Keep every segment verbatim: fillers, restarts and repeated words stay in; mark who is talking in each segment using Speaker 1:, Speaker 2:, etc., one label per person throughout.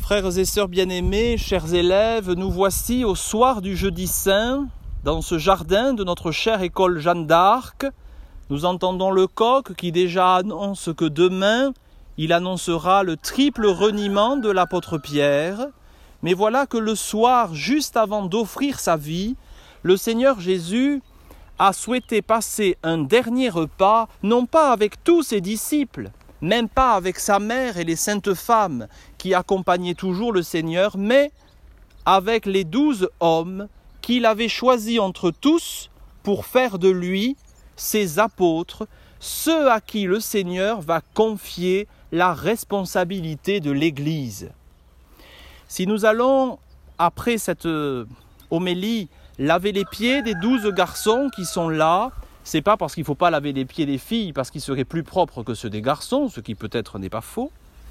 Speaker 1: Frères et sœurs bien-aimés, chers élèves, nous voici au soir du jeudi saint, dans ce jardin de notre chère école Jeanne d'Arc. Nous entendons le coq qui déjà annonce que demain, il annoncera le triple reniement de l'apôtre Pierre. Mais voilà que le soir, juste avant d'offrir sa vie, le Seigneur Jésus a souhaité passer un dernier repas, non pas avec tous ses disciples, même pas avec sa mère et les saintes femmes qui accompagnaient toujours le Seigneur, mais avec les douze hommes qu'il avait choisis entre tous pour faire de lui ses apôtres, ceux à qui le Seigneur va confier la responsabilité de l'Église. Si nous allons, après cette homélie, laver les pieds des douze garçons qui sont là, c'est pas parce qu'il ne faut pas laver les pieds des filles, parce qu'ils seraient plus propres que ceux des garçons, ce qui peut-être n'est pas faux,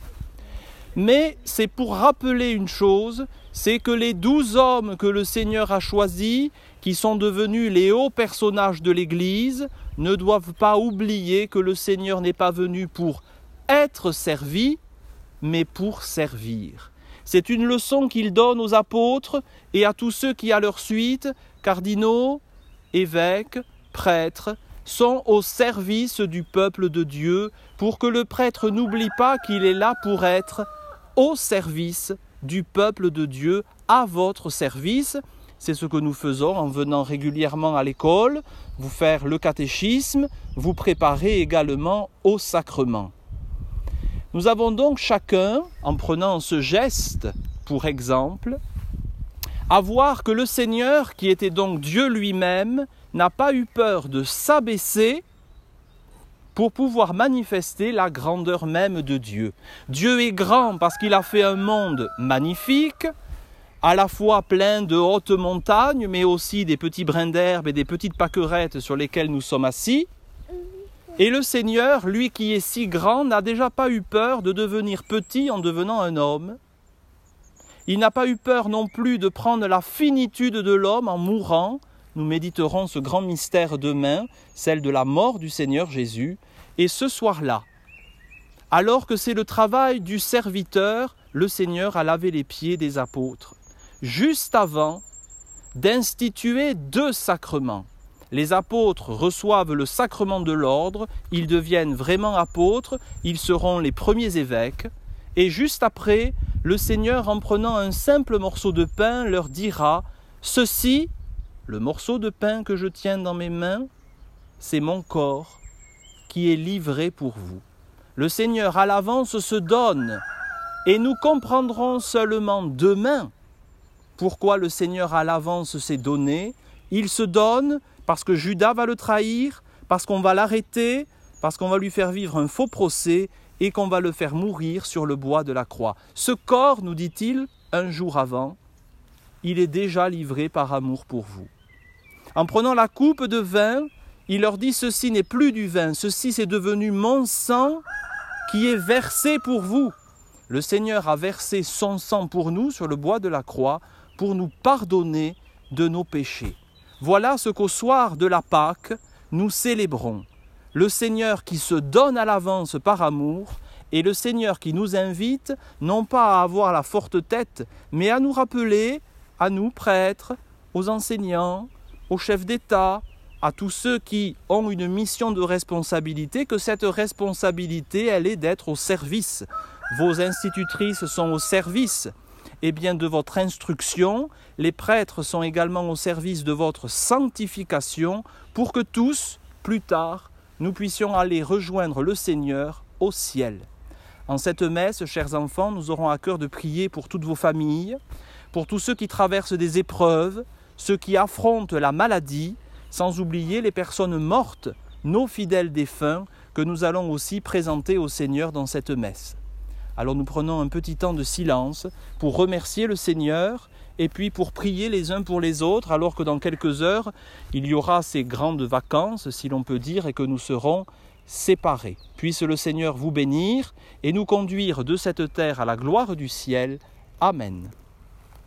Speaker 1: mais c'est pour rappeler une chose, c'est que les douze hommes que le Seigneur a choisis, qui sont devenus les hauts personnages de l'Église, ne doivent pas oublier que le Seigneur n'est pas venu pour être servi, mais pour servir. C'est une leçon qu'il donne aux apôtres et à tous ceux qui, à leur suite, cardinaux, évêques, prêtres, sont au service du peuple de Dieu pour que le prêtre n'oublie pas qu'il est là pour être au service du peuple de Dieu, à votre service. C'est ce que nous faisons en venant régulièrement à l'école, vous faire le catéchisme, vous préparer également au sacrement. Nous avons donc chacun, en prenant ce geste pour exemple, à voir que le Seigneur, qui était donc Dieu lui-même, n'a pas eu peur de s'abaisser pour pouvoir manifester la grandeur même de Dieu. Dieu est grand parce qu'il a fait un monde magnifique, à la fois plein de hautes montagnes, mais aussi des petits brins d'herbe et des petites pâquerettes sur lesquelles nous sommes assis. Et le Seigneur, lui qui est si grand, n'a déjà pas eu peur de devenir petit en devenant un homme. Il n'a pas eu peur non plus de prendre la finitude de l'homme en mourant. Nous méditerons ce grand mystère demain, celle de la mort du Seigneur Jésus. Et ce soir-là, alors que c'est le travail du serviteur, le Seigneur a lavé les pieds des apôtres, juste avant d'instituer deux sacrements. Les apôtres reçoivent le sacrement de l'ordre, ils deviennent vraiment apôtres, ils seront les premiers évêques. Et juste après, le Seigneur, en prenant un simple morceau de pain, leur dira « Ceci, le morceau de pain que je tiens dans mes mains, c'est mon corps qui est livré pour vous. » Le Seigneur à l'avance se donne et nous comprendrons seulement demain pourquoi le Seigneur à l'avance s'est donné. Il se donne parce que Judas va le trahir, parce qu'on va l'arrêter, parce qu'on va lui faire vivre un faux procès et qu'on va le faire mourir sur le bois de la croix. Ce corps, nous dit-il, un jour avant, il est déjà livré par amour pour vous. En prenant la coupe de vin, il leur dit « Ceci n'est plus du vin, ceci c'est devenu mon sang qui est versé pour vous. » Le Seigneur a versé son sang pour nous sur le bois de la croix pour nous pardonner de nos péchés. Voilà ce qu'au soir de la Pâque, nous célébrons. Le Seigneur qui se donne à l'avance par amour et le Seigneur qui nous invite non pas à avoir la forte tête, mais à nous rappeler, à nous prêtres, aux enseignants, aux chefs d'État, à tous ceux qui ont une mission de responsabilité, que cette responsabilité, elle est d'être au service. Vos institutrices sont au service eh bien, de votre instruction, les prêtres sont également au service de votre sanctification pour que tous, plus tard, nous puissions aller rejoindre le Seigneur au ciel. En cette messe, chers enfants, nous aurons à cœur de prier pour toutes vos familles, pour tous ceux qui traversent des épreuves, ceux qui affrontent la maladie, sans oublier les personnes mortes, nos fidèles défunts, que nous allons aussi présenter au Seigneur dans cette messe. Alors nous prenons un petit temps de silence pour remercier le Seigneur et puis pour prier les uns pour les autres, alors que dans quelques heures, il y aura ces grandes vacances, si l'on peut dire, et que nous serons séparés. Puisse le Seigneur vous bénir et nous conduire de cette terre à la gloire du ciel. Amen.